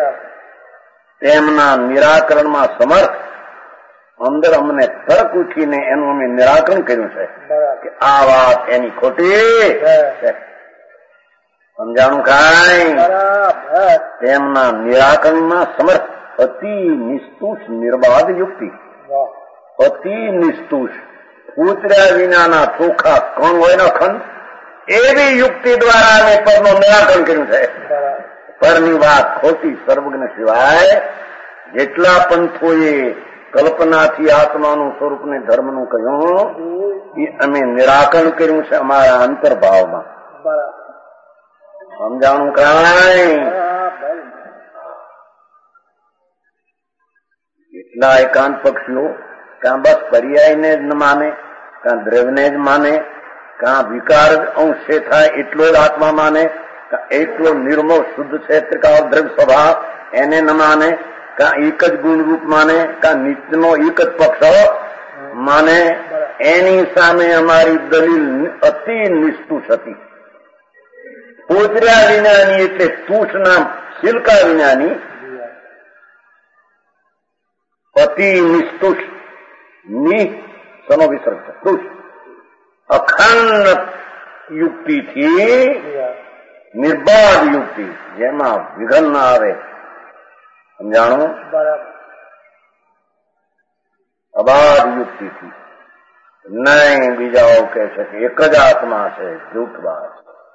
તેમના નિરાકરણમાં સમર્થ અંદર અમને તર્ક ઉઠીને એનું અમે નિરાકરણ કર્યું છે કે આ વાત એની ખોટી છે. સમજાણું કાંઈ? તેમના નિરાકરણમાં સમર્થ અતિ નિસ્તુષ નિર્બાધ યુક્તિ. અતિ નિસ્તુષ પૂતર્યા વિનાના ચોખા કણ હોય ને ખંડ એવી યુક્તિ દ્વારા અમે પરનું નિરાકરણ કર્યું છે. પરની વાત ખોટી. સર્વજ્ઞ સિવાય જેટલા પંથોએ કલ્પનાથી આત્માનું સ્વરૂપને ધર્મનું કહ્યું એ અમે નિરાકરણ કર્યું છે અમારા અંતર્ભાવમાં. સમજાણું કાંઈ? એટલા એકાંત પક્ષીઓ કાં બસ પર્યાયને જ ન માને, કાં દ્રવ્યને જ માને, કાં વિકાર અંશે થાય એટલો જ આત્મા માને, એટલો નિર્મળ શુદ્ધ છે ત્રિકાળ દ્રવ્ય સ્વભાવ એને ન માને, કાં એક જ ગુણરૂપ માને, કાં નિત્યનો એક જ પક્ષ માને. એની સામે અમારી દલીલ અતિ નિસ્તુષ હતી. પૂતર્યા વિનાની એટલે તુષ નામ શિલ્કા વિનાની અતિ નિસ્તુષ ની સનો વિસર્ગ તુષ અખંડ યુક્તિથી નિર્બાધ યુક્તિ જેમાં વિઘન ના આવે. સમજાણું? અબાધ યુક્તિથી નહીં. બીજાઓ કહે છે કે એક જ આત્મા છે. જૂઠ વાત.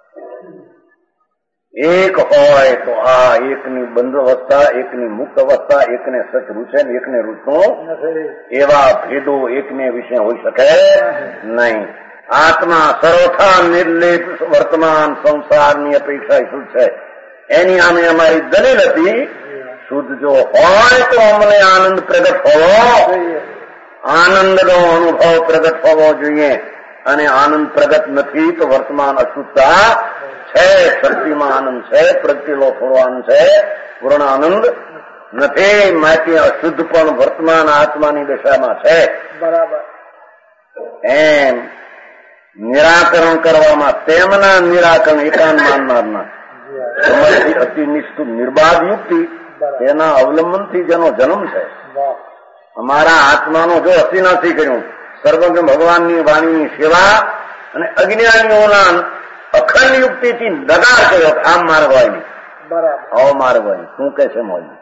એક હોય તો આ એકની બંધ અવસ્થા, એકની મુક્ત અવસ્થા, એકને સચ રૂચે ને એકને રૂચતું એવા ભેદો એકને વિશે હોઈ શકે નહીં. આત્મા સર્વથા નિર્લેપ વર્તમાન સંસારની અપેક્ષા શુદ્ધ છે. એની આમે અમારી દલીલ હતી શુદ્ધ જો હોય તો અમને આનંદ પ્રગટ હોવો, આનંદનો અનુભવ પ્રગટ હોવો જોઈએ. અને આનંદ પ્રગટ નથી તો વર્તમાન અશુદ્ધતા છે. શક્તિમાં આનંદ છે, પ્રગટેલો થોડો આનંદ છે, પૂર્ણ આનંદ નથી. માટે અશુદ્ધ પણ વર્તમાન આત્માની દશામાં છે. બરાબર. એમ નિરાકરણ કરવામાં તેમના નિરાકરણ એકાંત માનનારના અતિ નિષ્ઠુપ નિર્બાધ યુક્તિ તેના અવલંબનથી જેનો જન્મ છે. અમારા આત્માનો જો અતિ નથી કર્યું, સર્વજ્ઞ ભગવાનની વાણીની સેવા અને અજ્ઞાનીઓના અખંડ યુક્તિથી દગાર કર્યો આમ માર્ગ હોય નહીં. બરાબર. આવો મારે ભાઈ શું કે છે મોજી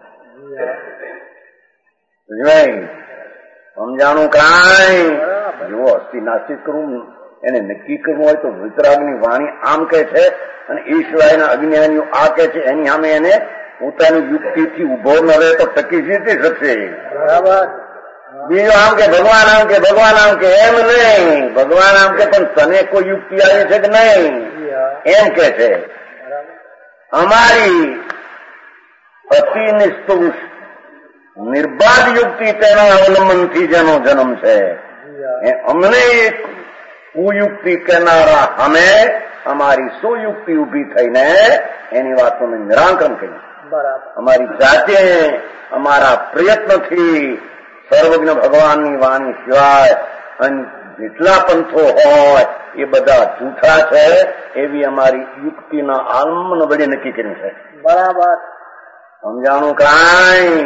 સમજાણું કાંઈ જો અસ્થિ નાસ્તિક કરવું એને નક્કી કરવું હોય તો વિતરાગની વાણી આમ કે છે અને એ સિવાયના અજ્ઞાનીઓ આ કે છે. એની સામે એને પોતાની યુક્તિથી ઉભો ન રહે તો ટકી જીતી શકશે. બરાબર. બીજું આમ કે ભગવાન આમ કે ભગવાન આમ કે એમ નહીં. ભગવાન આમ કે પણ તને કોઈ યુક્તિ આવી છે કે નહીં એમ કે છે. અમારી અતિ નિસ્તુષ નિર્બાધ યુક્તિ તેના અવલંબનથી જેનો જન્મ છે અમને કુયુક્તિ કહેનારા અમે અમારી સુયુક્તિ ઉભી થઈને એની વાતોનું નિરાકરણ કર્યું. અમારી જાતે અમારા પ્રયત્નથી સર્વજ્ઞ ભગવાનની વાણી સિવાય જેટલા પંથો હોય એ બધા જૂઠા છે એવી અમારી યુક્તિના આલમ્બન વડે નક્કી કર્યું છે. બરાબર. સમજાણું કાંઈ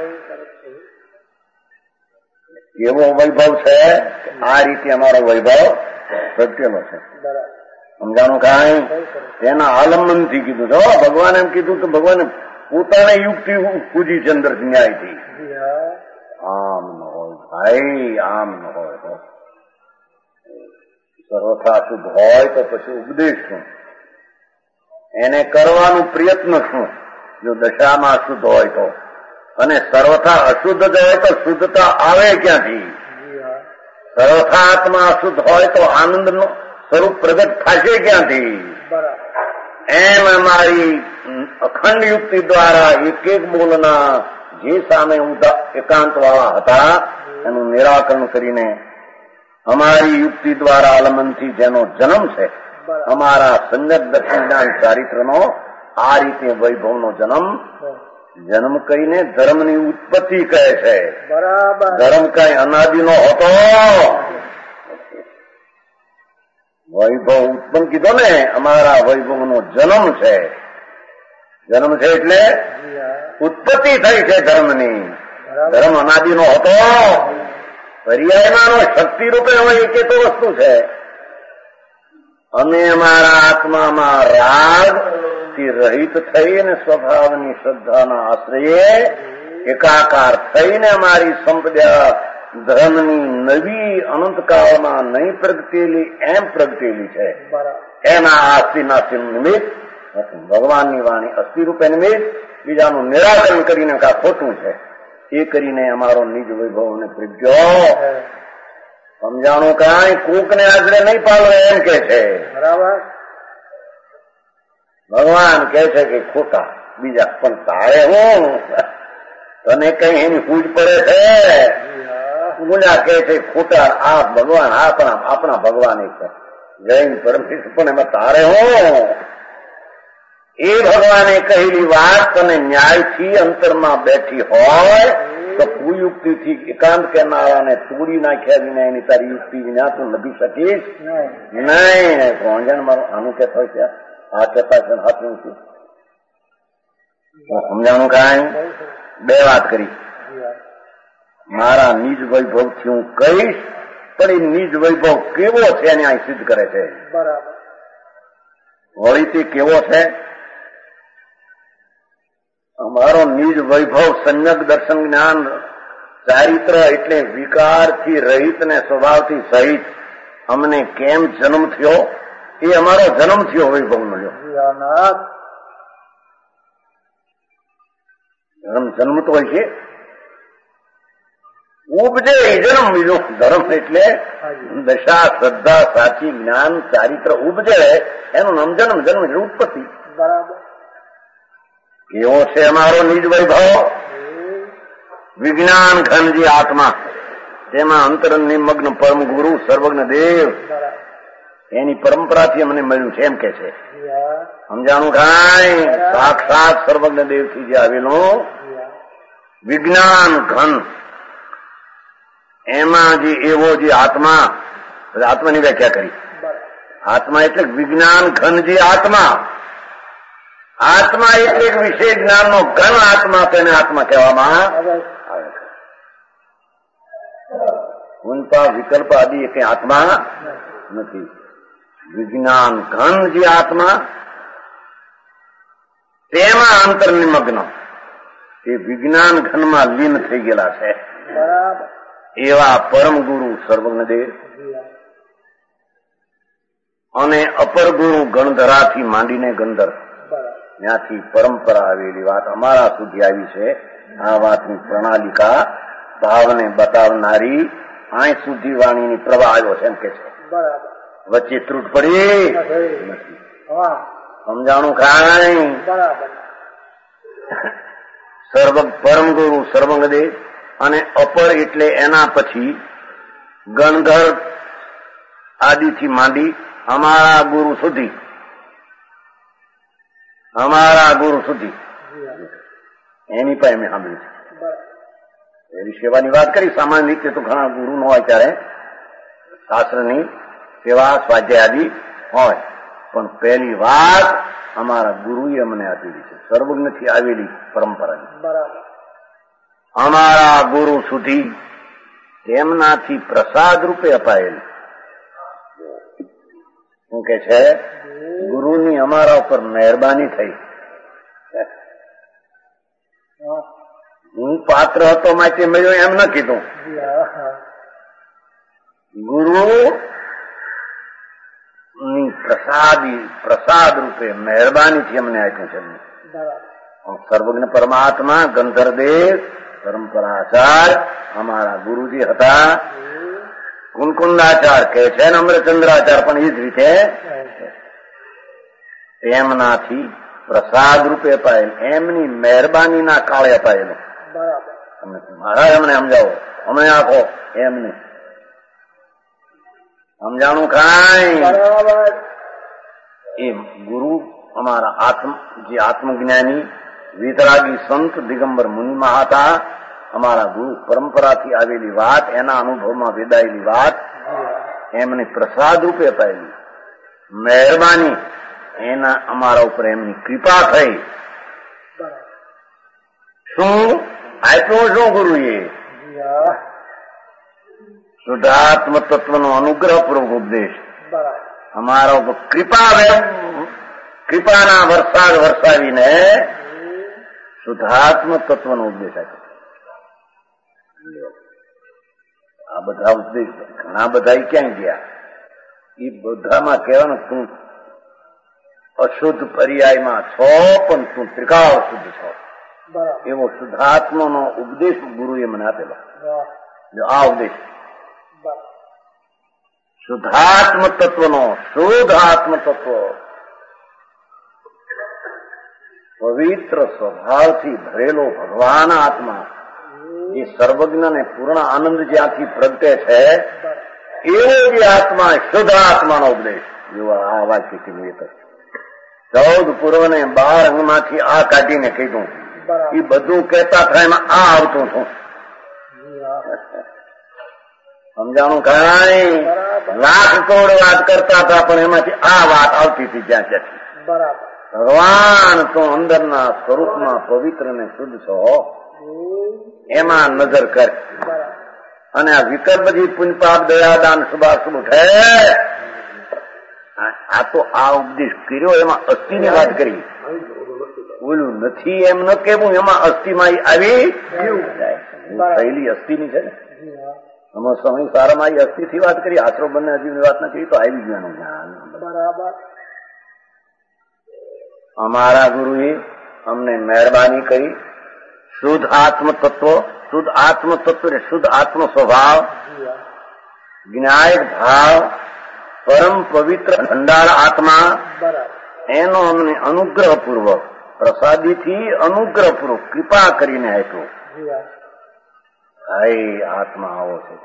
એવો વૈભવ છે આ રીતે અમારો વૈભવ પ્રગટેલો છે. સમજાણું કાંઈ તેના આલંબનથી કીધું છે. ભગવાને એમ કીધું તો ભગવાને પોતાને યુક્તિ પૂજી છે અંદર ન્યાયથી. આમ ન હોય ભાઈ આમ ન હોય. સર્વથા શુદ્ધ હોય તો પછી ઉપદેશ શું એને કરવાનું પ્રયત્ન શું જો દશામાં અશુદ્ધ હોય તો અને સર્વથા અશુદ્ધ જ હોય તો શુદ્ધતા આવે ક્યાંથી? સર્વથા આત્મા અશુદ્ધ હોય તો આનંદનું સ્વરૂપ પ્રગટ થશે ક્યાંથી? એમ અમારી અખંડ યુક્તિ દ્વારા એક એક બોલના જે સામે એકાંત વાળા હતા એનું નિરાકરણ કરીને અમારી યુક્તિ દ્વારા આલમનથી જેનો જન્મ છે અમારા સંગત દર્શન જ્ઞાન ચારિત્રનો આ રીતે વૈભવનો જન્મ કહીને ધર્મની ઉત્પત્તિ કહે છે. ધર્મ કઈ અનાદિનો હતો. વૈભવ ઉત્પન્ન કીધો ને અમારા વૈભવનો જન્મ છે. જન્મ છે એટલે ઉત્પત્તિ થઈ છે ધર્મની. ધર્મ અનાદિનો હતો. પર્યાયમાનો શક્તિ રૂપે હોય એક તો વસ્તુ છે. અમે અમારા આત્મામાં રાગ થી રહિત થઈને સ્વભાવની શ્રદ્ધાના આશ્રયે એકાકાર થઈને અમારી સંપદા ધર્મની નવી અનંતકાળમાં નહીં પ્રગટેલી એમ પ્રગટેલી છે. એના આસ્તિનાસ્તિ નિમિત્ત ભગવાનની વાણી અસ્થિ રૂપે નિમિત્ત બીજાનું નિરાકરણ કરીને કા ખોટું છે એ કરીને અમારો નિજ વૈભવને પ્રગટ્યો. સમજાણું કાંઈ કૂકને આશરે નહીં પાડો એમ કે છે. ભગવાન કે છે કે ખોટા બીજા પણ તારે હું તને કઈ એની પૂજ પડે છે. ગુના કે છે ખોટા આ ભગવાન આપણા ભગવાન એક છે જૈન પરમશિષ્ટ પણ એમાં તારે હું એ ભગવાને કહેલી વાત તને ન્યાયથી અંતરમાં બેઠી હોય તો કુયુક્તિથી એકાંત કહેનારાને તોડી નાખ્યા વિના એની તારી યુક્તિ વિના તું લખી શકીશ નહીં. રોંજણ મારું આનું કહેતો હોય છે આ કહેતા છે હાથું છે. સમજાણું કાંઈ બે વાત કરી. મારા નિજ વૈભવથી હું કહીશ પણ એ નિજ વૈભવ કેવો છે એને અહીં સિદ્ધ કરે છે. વળી તે કેવો છે? અમારો નિજ વૈભવ સંયક દર્શન જ્ઞાન ચારિત્ર એટલે વિકારથી રહિત ને સ્વભાવથી સહિત અમને કેમ જન્મ થયો એ અમારો જન્મ થયો વૈભવનો. જન્મ તો હોય છે ઉપજે જન્મ. બીજો ધર્મ એટલે દશા શ્રદ્ધા સાચી જ્ઞાન ચારિત્ર ઉપજે એનું નામ જન્મ. જન્મ એટલે ઉત્પત્તિ. કેવો છે અમારો નિજ વૈભવ? વિજ્ઞાન ઘન જે આત્મા તેમાં અંતરંગ નિમગ્ન પરમ ગુરુ સર્વજ્ઞ દેવ એની પરંપરાથી અમને મળ્યું છે એમ કે છે. સમજાણું કાંઈ સાક્ષાત સર્વજ્ઞ દેવથી જે આવેલું વિજ્ઞાન ઘન એમાં જે એવો જે આત્મા આત્માની વ્યાખ્યા કરી. આત્મા એટલે વિજ્ઞાન ઘન જે આત્મા. આત્મા એટલે એક વિશેષ જ્ઞાનનો ઘન આત્મા તેને આત્મા કહેવામાં આવે છે. ગુણતા વિકલ્પ આદિ એ કઈ આત્મા નથી. વિજ્ઞાન ઘન જે આત્મા તેમાં અંતર નિમગ્ન એ વિજ્ઞાન ઘનમાં લીન થઈ ગયેલા છે. બરાબર. એવા પરમ ગુરુ સર્વજ્ઞદેવ અને અપર ગુરુ ગણધરાથી માંડીને ગંધર ત્યાંથી પરંપરા આવેલી વાત અમારા સુધી આવી છે. આ વાતની પ્રણાલિકા ભાવને બતાવનારી અહીં સુધી વાણીની પ્રવાહ આવ્યો છે એમ કે છે. બરાબર. વચ્ચે ત્રુટ પડી નથી. હા. સમજાણું કાંઈ. બરાબર. પરમ ગુરુ સર્વજ્ઞદેવ અને અપર એટલે એના પછી ગણધર આદિથી માંડી અમારા ગુરુ સુધી એની પાસે મેં સાંભળ્યું છે. એની સેવાની વાત કરી. સામાન્ય રીતે તો ઘણા ગુરુ ન હોય ત્યારે શાસ્ત્રની સેવા સ્વાધ્યાય આદિ હોય, પણ પહેલી વાત અમારા ગુરુએ અમને આપેલી છે. સર્વજ્ઞથી આવેલી પરંપરાની. બરાબર. અમારા ગુરુ સુધી તેમનાથી પ્રસાદ રૂપે અપાયેલ. શું કે છે? ગુરુની અમારા ઉપર મહેરબાની થઈ. હું પાત્ર હતો માટે મળ્યો એમ ન કીધું. ગુરુ ની પ્રસાદ રૂપે મહેરબાનીથી અમને આપ્યું છે. સર્વજ્ઞ પરમાત્મા ગંધર્વદેવ પરંપરાચાર્ય અમારા ગુરુજી હતા. કુંકુંદાચાર્ય કહે છે ને અમરચંદ્રાચાર્ય પણ એ જ રીતે તેમનાથી પ્રસાદ રૂપે અપાયેલ. એમની મહેરબાનીના કાળે અપાયેલો. મહારાજ અમને સમજાવો, અમે આખો એમને સમજાણું કાંઈ. એ ગુરુ અમારા જે આત્મજ્ઞાની વિતરાગી સંત દિગંબર મુનિમાં હતા. અમારા ગુરુ પરંપરાથી આવેલી વાત, એના અનુભવમાં વેદાયેલી વાત એમને પ્રસાદ રૂપે અપાયેલી. મહેરબાની એના અમારા ઉપર એમની કૃપા થઈ. શું આપ્યું? શું ગુરુએ? શુદ્ધાત્મ તત્વનો અનુગ્રહપૂર્વક ઉપદેશ. અમારા ઉપર કૃપાના વરસાદ વરસાવીને શુદ્ધાત્મ તત્વનો ઉપદેશ આપ્યો. આ બધા ઉપદેશ ઘણા બધા ક્યાં ગયા? એ બધામાં કહેવાનું તું અશુદ્ધ પર્યાયમાં છો, પણ તું ત્રિકાળ શુદ્ધ છો. એવો શુદ્ધાત્માનો ઉપદેશ ગુરુએ મને આપેલો. આ ઉપદેશ શુદ્ધાત્મ તત્વનો, શુદ્ધ આત્મ તત્વ પવિત્ર સ્વભાવથી ભરેલો ભગવાન આત્મા, એ સર્વજ્ઞ ને પૂર્ણ આનંદ જ્યાંથી પ્રગટે છે એવો જે આત્મા, શુદ્ધ આત્માનો ઉપદેશ. એવો આ વાક્ય કીધું. 14 પૂર્વ ને 12 અંગમાંથી આ કાઢીને કીધું. એ બધું કહેતા થાય એમાં આ આવતું હતું. સમજાણું કાંઈ? લાખ કરોડ વાત કરતા હતા, પણ એમાંથી આ વાત આવતી હતી. જ્યાં ક્યાંથી ભગવાન તો અંદરના સ્વરૂપમાં પવિત્ર ને શુદ્ધ છો, એમાં નજર કર. અને આ વિકલ્પ બધી પુણ્યપાપ દયાદાન શુભાશુભ ઉઠે. આ તો આ ઉપદેશ કર્યો એમાં અસ્થિની વાત કરી. ઓલું નથી એમ ન કેવું, એમાં અસ્થિમાં આવી શૈલી અસ્થિની છે ને. આમાં સમય સારામાં આવી અસ્થિથી વાત કરી, આશરો બંને અજીવની વાત ન કરી તો આવી ગયું જ્ઞાન. બરાબર. અમારા ગુરુએ અમને મહેરબાની કરી. શુદ્ધ આત્મ તત્વ, શુદ્ધ આત્મ તત્વ એટલે શુદ્ધ આત્મ સ્વભાવ, જ્ઞાયક ભાવ, પરમ પવિત્ર ભંડાર આત્મા, એનો અમને અનુગ્રહપૂર્વક પ્રસાદીથી અનુગ્રહપૂર્વક કૃપા કરીને આપ્યો. હાય આત્મા આવો છે.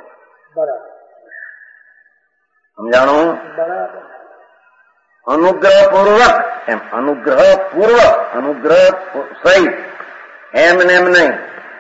સમજાણું? અનુગ્રહપૂર્વક એમ, અનુગ્રહપૂર્વક, અનુગ્રહ સહિત, એમને એમ નહીં.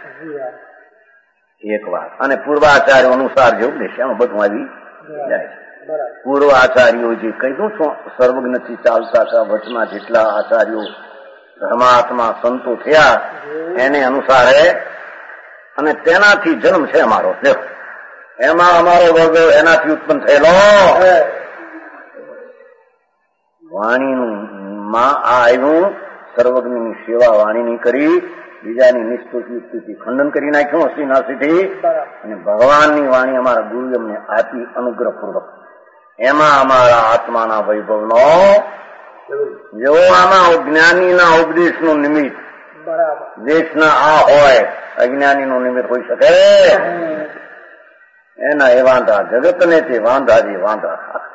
એક વાત. અને પૂર્વાચાર્યો અનુસાર જે ઉપદેશ એમાં બધું આવી જાય છે. પૂર્વ આચાર્યો જે કહ્યું છું, સર્વજ્ઞથી ચાલતા હતા વચમાં જેટલા આચાર્યો ધર્માત્મા સંતો થયા એને અનુસારે, અને તેનાથી જન્મ છે અમારો. દેખો એમાં અમારો વર્ગ એનાથી ઉત્પન્ન થયેલો. વાણીનું માં આ આવ્યું સર્વજ્ઞની સેવા વાણીની કરી, બીજાની નિષ્ઠુથી ખંડન કરી નાખ્યું અશ્વિનાશીથી, અને ભગવાનની વાણી અમારા ગુરુ અમને આપી અનુગ્રહપૂર્વક. એમાં અમારા આત્માના વૈભવનો જો આમાં જ્ઞાનીના ઉપદેશનું નિમિત્ત દેશના આ હોય, અજ્ઞાનીનું નિમિત્ત હોઈ શકે? એના એ વાંધા જગતને તે વાંધાજી વાંધા.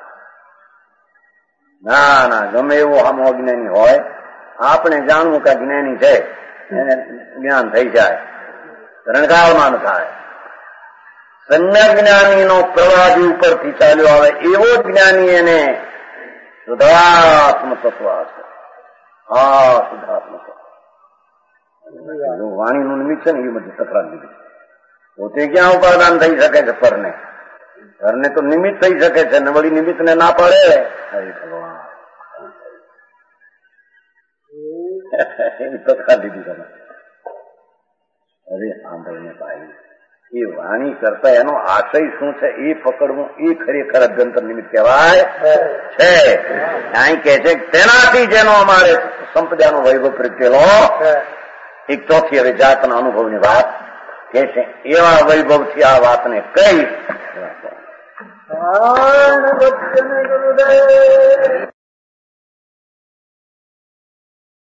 ના ના, ગમે એવું આમ અજ્ઞાની હોય, આપણે જાણવું કે જ્ઞાની છે, એને જ્ઞાન થઈ જાય, રણકાળમાં ન થાય. સમ્યક જ્ઞાનીનો પ્રવાહી ઉપરથી ચાલ્યો આવે એવો જ જ્ઞાની એને શુદ્ધાત્મ તત્વ હશે. હા, શુદ્ધાત્મ તત્વ. વાણીનું નિમિત્ત છે ને એ બધી તકરાર લીધી. પોતે ક્યાં ઉપાદાન થઈ શકે છે પરને? ઘરને તો નિમિત્ત થઈ શકે છે ને વળી નિમિત્તને ના પડે. હરે ભગવાન, એવી તકરાર લીધી તમે. અરે સાંભળીને ભાઈ, એ વાણી કરતા એનો આશય શું છે એ પકડવું, એ ખરેખર અભ્યંતર નિમિત્ત કહેવાય છે. અહીં કે છે તેનાથી જેનો અમારે સંપદાનો વૈભવ પ્રત્યેલો એક ચોથી હવે જાતના અનુભવની વાત કે છે, એવા વૈભવથી આ વાતને કઈ.